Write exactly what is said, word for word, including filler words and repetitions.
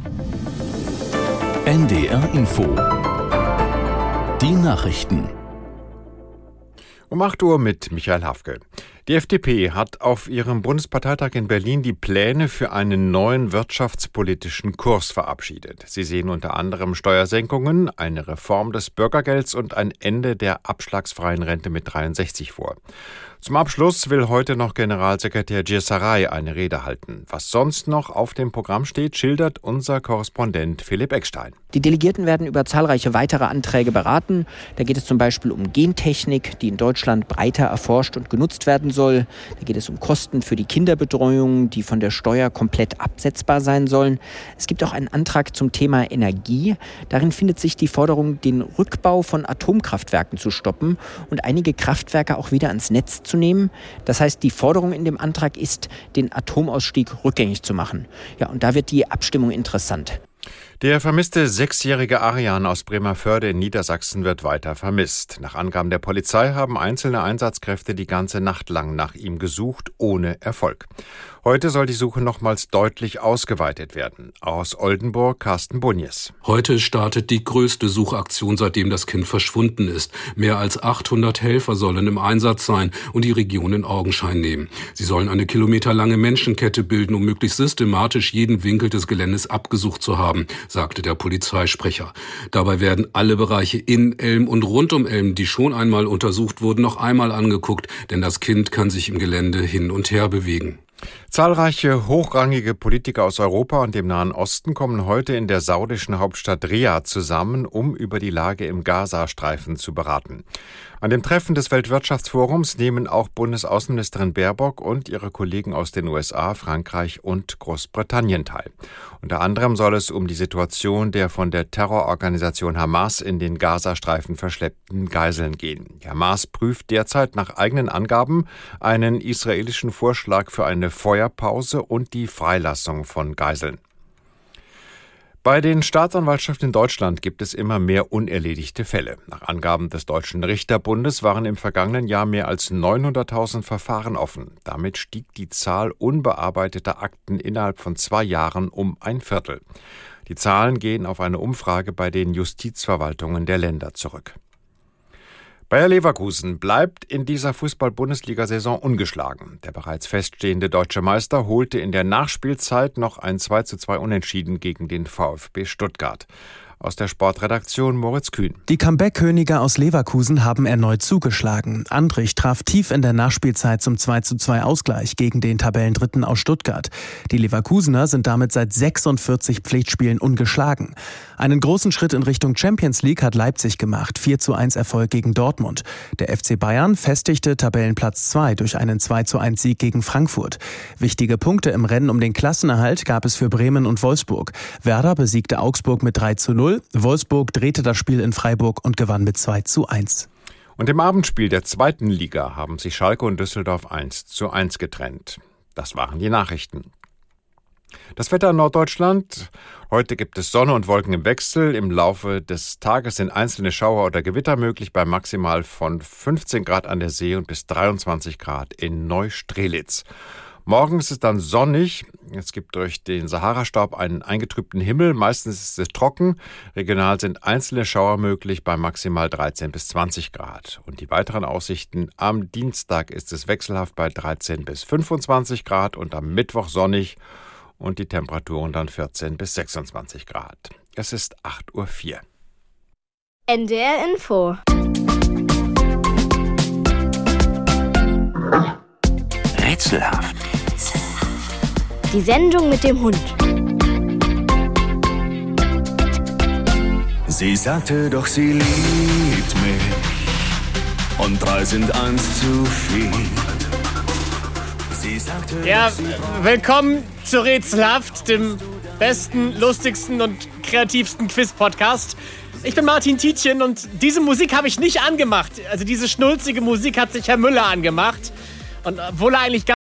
N D R Info. Die Nachrichten. Um acht Uhr mit Michael Hafke. Die F D P hat auf ihrem Bundesparteitag in Berlin die Pläne für einen neuen wirtschaftspolitischen Kurs verabschiedet. Sie sehen unter anderem Steuersenkungen, eine Reform des Bürgergelds und ein Ende der abschlagsfreien Rente mit dreiundsechzig vor. Zum Abschluss will heute noch Generalsekretär Gilles eine Rede halten. Was sonst noch auf dem Programm steht, schildert unser Korrespondent Philipp Eckstein. Die Delegierten werden über zahlreiche weitere Anträge beraten. Da geht es zum Beispiel um Gentechnik, die in Deutschland breiter erforscht und genutzt werden soll. Da geht es um Kosten für die Kinderbetreuung, die von der Steuer komplett absetzbar sein sollen. Es gibt auch einen Antrag zum Thema Energie. Darin findet sich die Forderung, den Rückbau von Atomkraftwerken zu stoppen und einige Kraftwerke auch wieder ans Netz zu nehmen. Das heißt, die Forderung in dem Antrag ist, den Atomausstieg rückgängig zu machen. Ja, und da wird die Abstimmung interessant. Der vermisste sechsjährige Arian aus Bremervörde in Niedersachsen wird weiter vermisst. Nach Angaben der Polizei haben einzelne Einsatzkräfte die ganze Nacht lang nach ihm gesucht, ohne Erfolg. Heute soll die Suche nochmals deutlich ausgeweitet werden. Aus Oldenburg, Carsten Bunjes. Heute startet die größte Suchaktion, seitdem das Kind verschwunden ist. Mehr als achthundert Helfer sollen im Einsatz sein und die Region in Augenschein nehmen. Sie sollen eine kilometerlange Menschenkette bilden, um möglichst systematisch jeden Winkel des Geländes abgesucht zu haben, sagte der Polizeisprecher. Dabei werden alle Bereiche in Elm und rund um Elm, die schon einmal untersucht wurden, noch einmal angeguckt, denn das Kind kann sich im Gelände hin und her bewegen. Zahlreiche hochrangige Politiker aus Europa und dem Nahen Osten kommen heute in der saudischen Hauptstadt Riad zusammen, um über die Lage im Gazastreifen zu beraten. An dem Treffen des Weltwirtschaftsforums nehmen auch Bundesaußenministerin Baerbock und ihre Kollegen aus den U S A, Frankreich und Großbritannien teil. Unter anderem soll es um die Situation der von der Terrororganisation Hamas in den Gazastreifen verschleppten Geiseln gehen. Die Hamas prüft derzeit nach eigenen Angaben einen israelischen Vorschlag für eine Feuerpause und die Freilassung von Geiseln. Bei den Staatsanwaltschaften in Deutschland gibt es immer mehr unerledigte Fälle. Nach Angaben des Deutschen Richterbundes waren im vergangenen Jahr mehr als neunhunderttausend Verfahren offen. Damit stieg die Zahl unbearbeiteter Akten innerhalb von zwei Jahren um ein Viertel. Die Zahlen gehen auf eine Umfrage bei den Justizverwaltungen der Länder zurück. Bayer Leverkusen bleibt in dieser Fußball-Bundesliga-Saison ungeschlagen. Der bereits feststehende deutsche Meister holte in der Nachspielzeit noch ein zwei zu zwei Unentschieden gegen den VfB Stuttgart. Aus der Sportredaktion Moritz Kühn. Die Comeback-Könige aus Leverkusen haben erneut zugeschlagen. Andrich traf tief in der Nachspielzeit zum zwei zu zwei Ausgleich gegen den Tabellendritten aus Stuttgart. Die Leverkusener sind damit seit sechsundvierzig Pflichtspielen ungeschlagen. Einen großen Schritt in Richtung Champions League hat Leipzig gemacht. vier zu eins Erfolg gegen Dortmund. Der F C Bayern festigte Tabellenplatz zwei durch einen zwei zu eins Sieg gegen Frankfurt. Wichtige Punkte im Rennen um den Klassenerhalt gab es für Bremen und Wolfsburg. Werder besiegte Augsburg mit drei zu null. Wolfsburg drehte das Spiel in Freiburg und gewann mit zwei zu eins. Und im Abendspiel der zweiten Liga haben sich Schalke und Düsseldorf eins zu eins getrennt. Das waren die Nachrichten. Das Wetter in Norddeutschland. Heute gibt es Sonne und Wolken im Wechsel. Im Laufe des Tages sind einzelne Schauer oder Gewitter möglich bei maximal von fünfzehn Grad an der See und bis dreiundzwanzig Grad in Neustrelitz. Morgen ist es dann sonnig. Es gibt durch den Sahara-Staub einen eingetrübten Himmel. Meistens ist es trocken. Regional sind einzelne Schauer möglich bei maximal dreizehn bis zwanzig Grad. Und die weiteren Aussichten: am Dienstag ist es wechselhaft bei dreizehn bis fünfundzwanzig Grad und am Mittwoch sonnig und die Temperaturen dann vierzehn bis sechsundzwanzig Grad. Es ist acht Uhr vier. N D R Info. Rätselhaft. Die Sendung mit dem Hund. Sie sagte doch, sie liebt mich und drei sind eins zu viel. Sie sagte Ja, doch, sie willkommen zu Rätselhaft, dem besten, lustigsten und kreativsten Quiz-Podcast. Ich bin Martin Tietjen und diese Musik habe ich nicht angemacht. Also diese schnulzige Musik hat sich Herr Müller angemacht. Und obwohl er eigentlich gar